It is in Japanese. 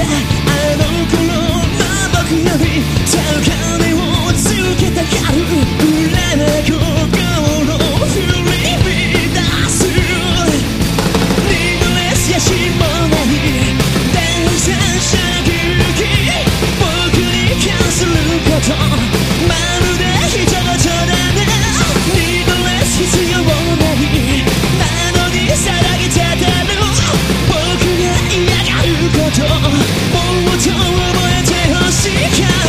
あの頃の僕より高値をつけたがる裏な心を振り乱すリードレスやしもない電線射撃僕に関することまるで一言だねリードレス必要ないなのにさらぎ立てる僕が嫌がることもっと覚えてほしいか